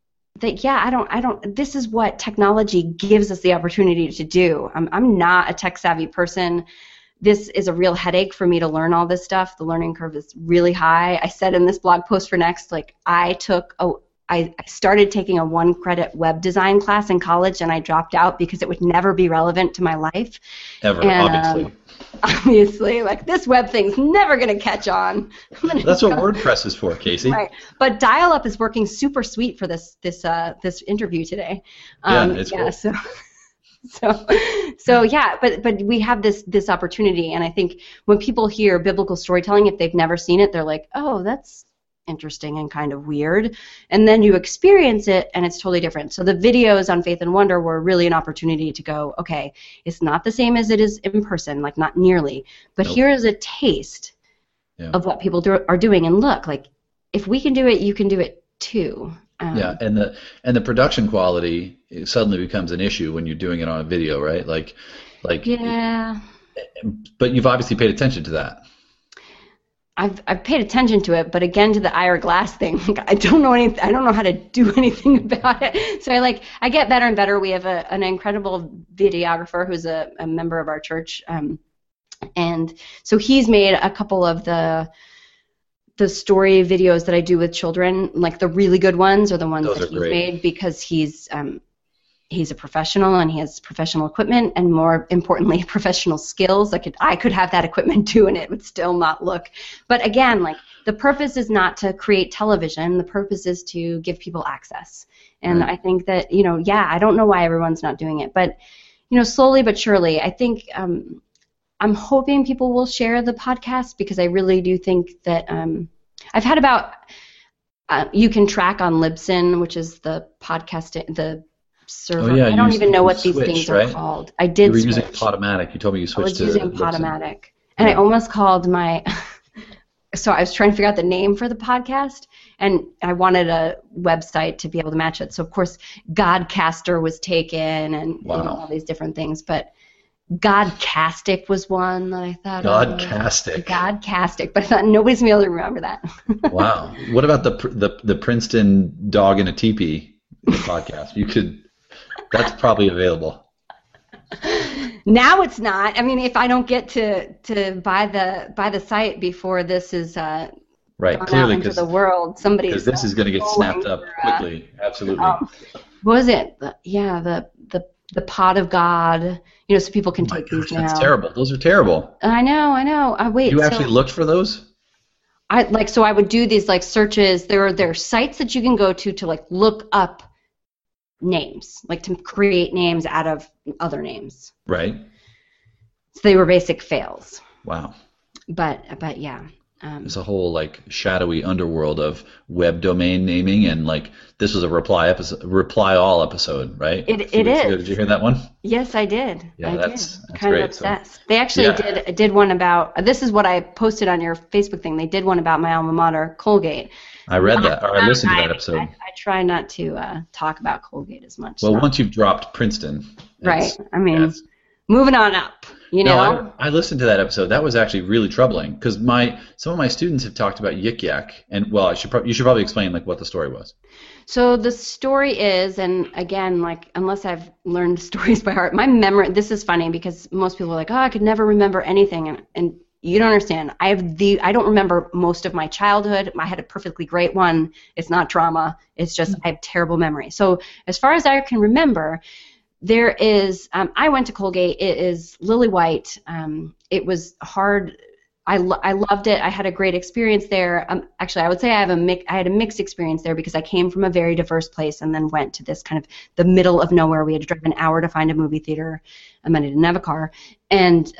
Speaker 2: this is what technology gives us the opportunity to do. I'm not a tech savvy person. This is a real headache for me to learn all this stuff. The learning curve is really high. I said in this blog post for Next, like I started taking a 1-credit web design class in college, and I dropped out because it would never be relevant to my life.
Speaker 3: Ever, and,
Speaker 2: obviously, like this web thing's never going to catch on.
Speaker 3: That's what WordPress is for, Casey.
Speaker 2: Right, but dial-up is working super sweet for this interview today.
Speaker 3: It's cool.
Speaker 2: So yeah, but we have this opportunity, and I think when people hear biblical storytelling, if they've never seen it, they're like, oh, that's interesting and kind of weird, and then you experience it and it's totally different. So the videos on Faith and Wonder were really an opportunity to go, okay, it's not the same as it is in person, like not nearly, but Here is a taste of what people are doing, and look, like if we can do it, you can do it too.
Speaker 3: And the production quality suddenly becomes an issue when you're doing it on a video, right? Like
Speaker 2: yeah.
Speaker 3: But you've obviously paid attention to that.
Speaker 2: I've paid attention to it, but again, to the Ira Glass thing, like, I don't know how to do anything about it. So I get better and better. We have an incredible videographer who's a member of our church, and so he's made a couple of the story videos that I do with children. Like the really good ones are the ones that he's made, because he's a professional and he has professional equipment, and more importantly, professional skills. I could have that equipment too, and it would still not look. But again, like the purpose is not to create television. The purpose is to give people access. And I think that I don't know why everyone's not doing it, but slowly but surely, I think I'm hoping people will share the podcast, because I really do think that I've had about you can track on Libsyn, which is the podcast server.
Speaker 3: Oh, yeah,
Speaker 2: I don't even know what these things are called. I did.
Speaker 3: You were using Podomatic. You told me you switched to.
Speaker 2: I was using Podomatic, and I almost called my. So I was trying to figure out the name for the podcast, and I wanted a website to be able to match it. So of course, Godcaster was taken, and all these different things. But Godcastic was one that I thought. Godcastic, but I thought nobody's gonna be able to remember that.
Speaker 3: Wow. What about the Princeton Dog in a Teepee podcast? You could. That's probably available.
Speaker 2: Now it's not. I mean, if I don't get to buy the site before this is
Speaker 3: right, clearly,
Speaker 2: into the world, because
Speaker 3: this is going to get snapped up quickly. Absolutely.
Speaker 2: What was it? The Pot of God. So people can take these now.
Speaker 3: That's terrible. Those are terrible.
Speaker 2: I know. Wait.
Speaker 3: You actually looked for those?
Speaker 2: I would do these searches. There are sites that you can go to look up names, like to create names out of other names.
Speaker 3: Right.
Speaker 2: So they were basic fails.
Speaker 3: Wow.
Speaker 2: But yeah.
Speaker 3: There's a whole like shadowy underworld of web domain naming, and like this was a reply all episode, right?
Speaker 2: It is.
Speaker 3: Did you hear that one?
Speaker 2: Yes, I did.
Speaker 3: Yeah, that's
Speaker 2: kind
Speaker 3: great.
Speaker 2: of obsessed. They actually did one about. This is what I posted on your Facebook thing. They did one about my alma mater, Colgate.
Speaker 3: I read that, or I listened to that episode.
Speaker 2: I try not to talk about Colgate as much.
Speaker 3: Well, once you've dropped Princeton,
Speaker 2: right? I mean, moving on up. You know,
Speaker 3: no, I listened to that episode. That was actually really troubling because some of my students have talked about Yik Yak, and well, you should probably explain like what the story was.
Speaker 2: So the story is, and again, like unless I've learned stories by heart, my memory. This is funny because most people are like, oh, I could never remember anything, and you don't understand. I don't remember most of my childhood. I had a perfectly great one. It's not trauma. It's just I have terrible memory. So as far as I can remember. There is, I went to Colgate. It is lily white. It was hard. I loved it. I had a great experience there. Actually, I would say I had a mixed experience there because I came from a very diverse place and then went to this kind of the middle of nowhere. We had to drive an hour to find a movie theater. I didn't have a car, and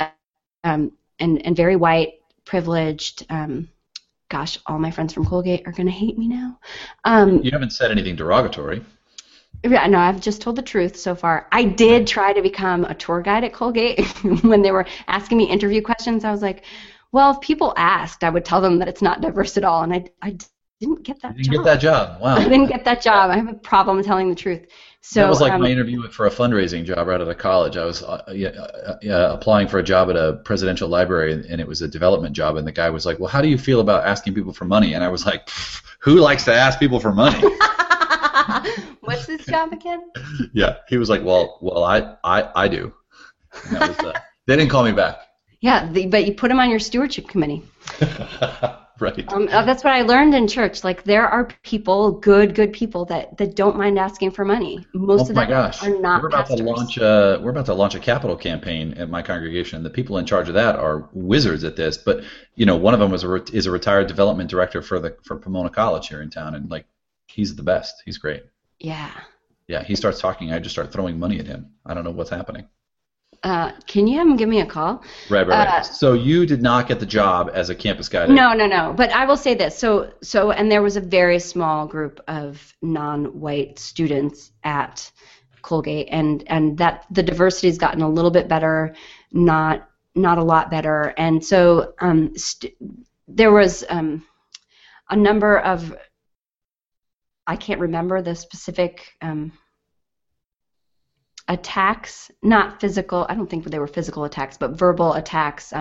Speaker 2: very white, privileged. Gosh, all my friends from Colgate are gonna hate me now.
Speaker 3: You haven't said anything derogatory.
Speaker 2: Yeah, no, I've just told the truth so far. I did try to become a tour guide at Colgate when they were asking me interview questions. I was like, well, if people asked, I would tell them that it's not diverse at all, and I didn't get that job.
Speaker 3: You didn't get that job. Wow.
Speaker 2: I didn't get that job. I have a problem telling the truth. So
Speaker 3: that was like my interview for a fundraising job right out of college. I was applying for a job at a presidential library, and it was a development job, and the guy was like, well, how do you feel about asking people for money? And I was like, who likes to ask people for money?
Speaker 2: What's this job again?
Speaker 3: Yeah, he was like, well, I do. And that was, they didn't call me back.
Speaker 2: Yeah, but you put him on your stewardship committee.
Speaker 3: Right.
Speaker 2: That's what I learned in church. Like there are people, good people that don't mind asking for money. Most of them are not.
Speaker 3: We're about to launch a capital campaign at my congregation. The people in charge of that are wizards at this. But one of them is a retired development director for Pomona College here in town, and like he's the best. He's great.
Speaker 2: Yeah.
Speaker 3: Yeah, he starts talking. I just start throwing money at him. I don't know what's happening.
Speaker 2: Can you have him give me a call?
Speaker 3: Right. So you did not get the job as a campus guide?
Speaker 2: No. But I will say this. So, and there was a very small group of non-white students at Colgate, and that the diversity has gotten a little bit better, not a lot better. And so there was a number of, I can't remember the specific attacks, not physical. I don't think they were physical attacks, but verbal attacks.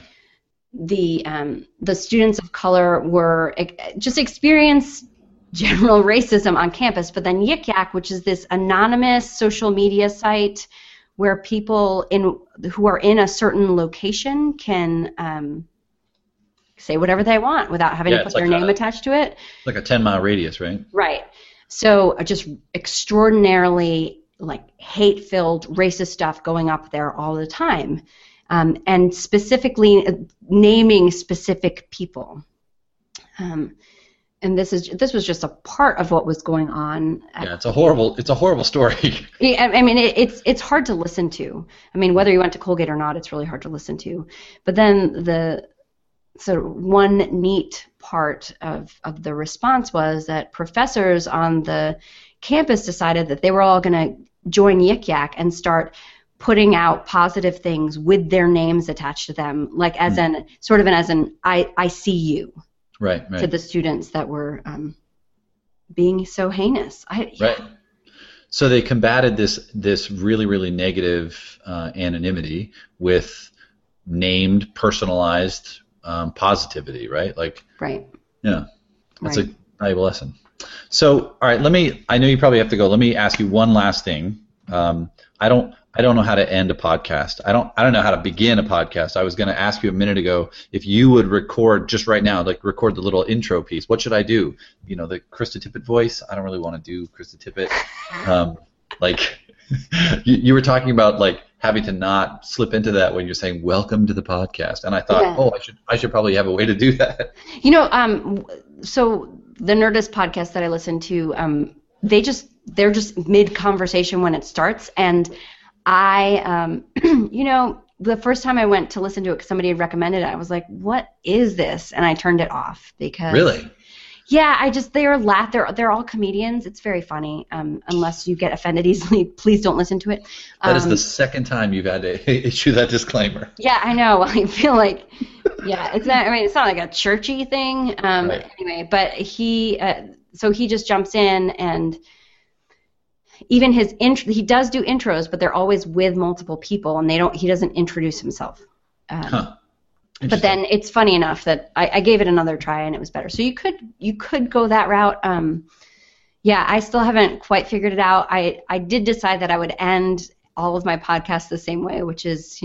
Speaker 2: The students of color were just experienced general racism on campus. But then Yik Yak, which is this anonymous social media site where people who are in a certain location can say whatever they want without having to put their name attached to it.
Speaker 3: Like a 10-mile radius, right?
Speaker 2: Right. So just extraordinarily hate-filled, racist stuff going up there all the time, and specifically naming specific people. And this was just a part of what was going on.
Speaker 3: Yeah, it's a horrible story.
Speaker 2: Yeah, I mean, it's hard to listen to. I mean, whether you went to Colgate or not, it's really hard to listen to. But then one neat part of the response was that professors on the campus decided that they were all going to join Yik Yak and start putting out positive things with their names attached to them, like as an I see you.
Speaker 3: Right.
Speaker 2: To the students that were being so heinous.
Speaker 3: Right. So they combated this really, really negative anonymity with named, personalized positivity, right?
Speaker 2: Right.
Speaker 3: Yeah. That's a valuable lesson. So, all right, I know you probably have to go. Let me ask you one last thing. I don't know how to end a podcast. I don't know how to begin a podcast. I was going to ask you a minute ago if you would record just right now, record the little intro piece. What should I do? The Krista Tippett voice. I don't really want to do Krista Tippett. You were talking about having to not slip into that when you're saying welcome to the podcast, and I thought, I should probably have a way to do that.
Speaker 2: So the Nerdist podcast that I listen to, they're just mid conversation when it starts, and I the first time I went to listen to it because somebody had recommended it, I was like, what is this? And I turned it off because
Speaker 1: Really?
Speaker 2: Yeah, they're all comedians. It's very funny. Unless you get offended easily, please don't listen to it.
Speaker 1: That is the second time you've had to issue that disclaimer.
Speaker 2: Yeah, I know. I feel like, yeah, it's not like a churchy thing.
Speaker 1: Right.
Speaker 2: Anyway, but he just jumps in, and even he does do intros, but they're always with multiple people, and he doesn't introduce himself. But then it's funny enough that I gave it another try and it was better. So you could go that route. Yeah, I still haven't quite figured it out. I did decide that I would end all of my podcasts the same way, which is,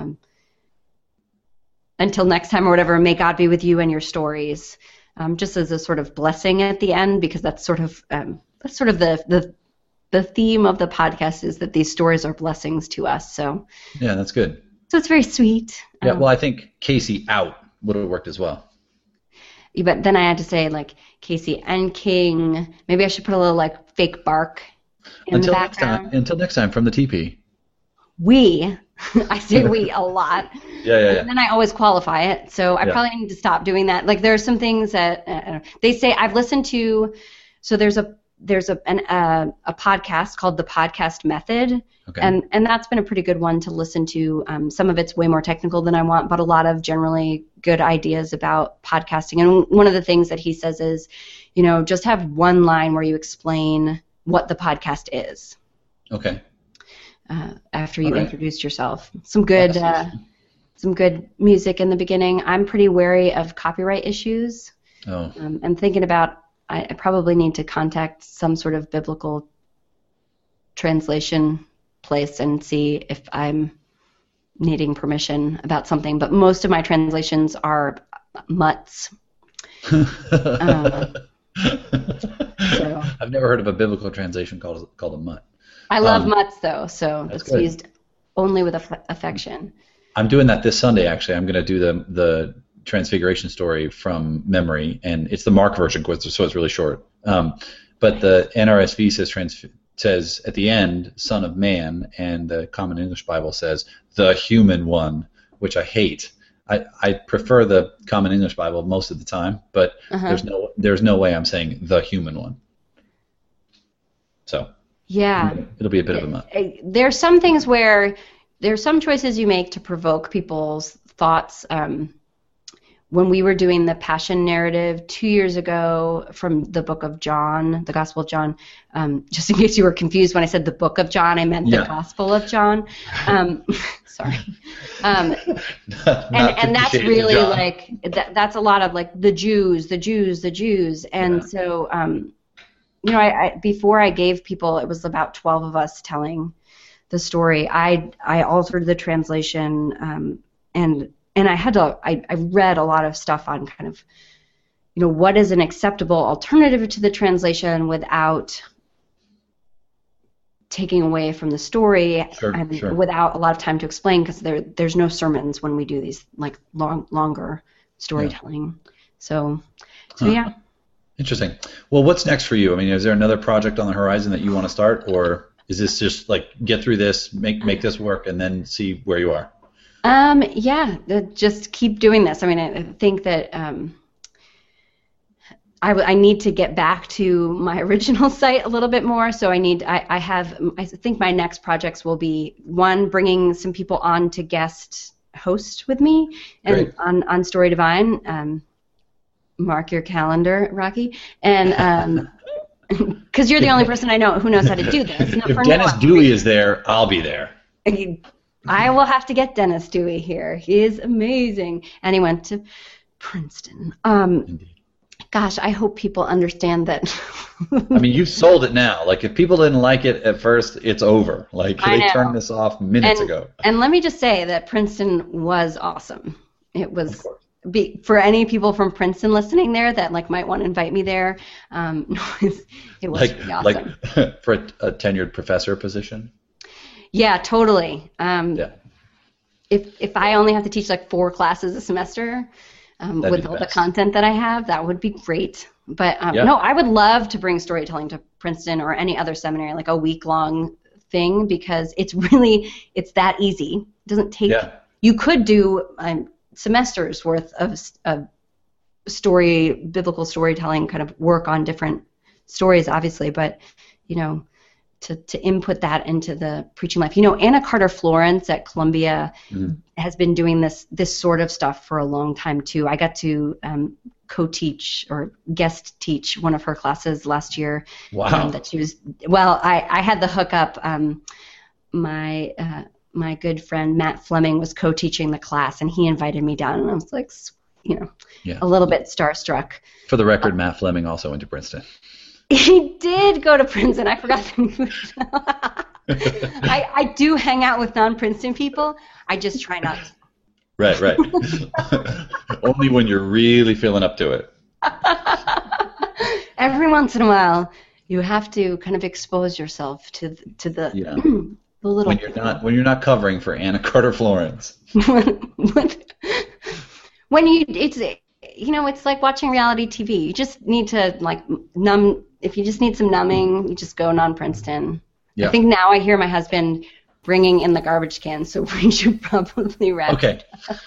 Speaker 2: until next time or whatever, may God be with you and your stories, just as a sort of blessing at the end, because that's sort of the theme of the podcast is that these stories are blessings to us. So
Speaker 1: yeah, that's good.
Speaker 2: So it's very sweet.
Speaker 1: Yeah, well, I think Casey out would have worked as well.
Speaker 2: But then I had to say, like, Casey and King. Maybe I should put a little, like, fake bark in the background.
Speaker 1: Until next time from the TP.
Speaker 2: We. I say we a lot.
Speaker 1: Yeah.
Speaker 2: And then I always qualify it. So I probably need to stop doing that. Like, there are some things that they say I've listened to. So there's a podcast called The Podcast Method. Okay. And that's been a pretty good one to listen to. Some of it's way more technical than I want, but a lot of generally good ideas about podcasting. And one of the things that he says is, just have one line where you explain what the podcast is. Okay. After you introduced yourself. Some good music in the beginning. I'm pretty wary of copyright issues. Oh. I'm thinking about I probably need to contact some sort of biblical translation place and see if I'm needing permission about something. But most of my translations are mutts.
Speaker 1: So. I've never heard of a biblical translation called a mutt.
Speaker 2: I love mutts, though, so it's used only with affection.
Speaker 1: I'm doing that this Sunday, actually. I'm going to do the Transfiguration story from memory, and it's the Mark version, so it's really short. But the NRSV says at the end, Son of Man, and the Common English Bible says the human one, which I hate. I prefer the Common English Bible most of the time, but there's no way I'm saying the human one. So yeah, it'll be a bit of a mutt.
Speaker 2: There's some things where there's some choices you make to provoke people's thoughts. When we were doing the Passion narrative 2 years ago from the book of John, the Gospel of John, just in case you were confused when I said the book of John, I meant the Gospel of John. Sorry. And that's really like, that's a lot of like the Jews. And so, I before I gave people, it was about 12 of us telling the story. I altered the translation and I read a lot of stuff on kind of, what is an acceptable alternative to the translation without taking away from the story and without a lot of time to explain, because there's no sermons when we do these like longer storytelling. Yeah. So yeah.
Speaker 1: Interesting. Well, what's next for you? I mean, is there another project on the horizon that you want to start, or is this just like get through this, make this work, and then see where you are?
Speaker 2: Just keep doing this. I mean, I think that I need to get back to my original site a little bit more. So I think my next projects will be, one, bringing some people on to guest host with me and on Story Divine. Mark your calendar, Rocky, and because you're the only person I know who knows how to do this.
Speaker 1: If Dennis Dewey is there, I'll be there.
Speaker 2: I will have to get Dennis Dewey here. He is amazing. And he went to Princeton. Indeed. Gosh, I hope people understand that.
Speaker 1: I mean, you've sold it now. Like, if people didn't like it at first, it's over. Like, they turned this off minutes ago.
Speaker 2: And let me just say that Princeton was awesome. It was, for any people from Princeton listening there that, like, might want to invite me there, it was really awesome.
Speaker 1: Like, for a tenured professor position?
Speaker 2: Yeah, totally. If I only have to teach like 4 classes a semester with all the content that I have, that would be great. But
Speaker 3: Yeah.
Speaker 2: no, I would love to bring storytelling to Princeton or any other seminary, like a week-long thing, because it's that easy. It doesn't take.
Speaker 3: Yeah.
Speaker 2: You could do semesters worth of biblical storytelling kind of work on different stories, obviously, but to input that into the preaching life. Anna Carter Florence at Columbia has been doing this sort of stuff for a long time too. I got to co-teach or guest teach one of her classes last year.
Speaker 3: Wow.
Speaker 2: That she was. Well, I had the hookup. My good friend Matt Fleming was co-teaching the class, and he invited me down, and I was like, a little bit starstruck.
Speaker 3: For the record, Matt Fleming also went to Princeton.
Speaker 2: He did go to Princeton. I forgot that. I do hang out with non-Princeton people. I just try not to.
Speaker 3: Right. Only when you're really feeling up to it.
Speaker 2: Every once in a while, you have to kind of expose yourself to the the little.
Speaker 3: When you're not covering for Anna Carter Florence.
Speaker 2: When it's like watching reality TV. You just need to numb. If you just need some numbing, you just go non-Princeton.
Speaker 3: Yeah.
Speaker 2: I think now I hear my husband bringing in the garbage can, so we should probably wrap.
Speaker 3: Okay.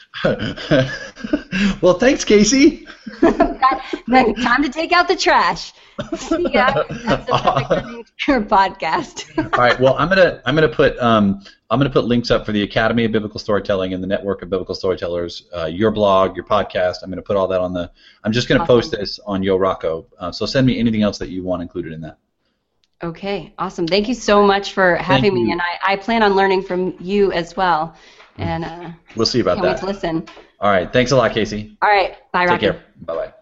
Speaker 3: Well, thanks, Casey.
Speaker 2: Time to take out the trash. Yeah, that's the perfect ending to your podcast.
Speaker 3: All right. Well, I'm gonna put links up for the Academy of Biblical Storytelling and the Network of Biblical Storytellers, your blog, your podcast. I'm gonna put all that on the. I'm just gonna post this on Yo Rocco. So send me anything else that you want included in that.
Speaker 2: Okay, awesome. Thank you so much for having me, and I plan on learning from you as well. And
Speaker 3: we'll see about
Speaker 2: can't
Speaker 3: that.
Speaker 2: wait to listen.
Speaker 3: All right. Thanks a lot, Casey.
Speaker 2: All right. Bye, Rocky.
Speaker 3: Take care. Bye-bye.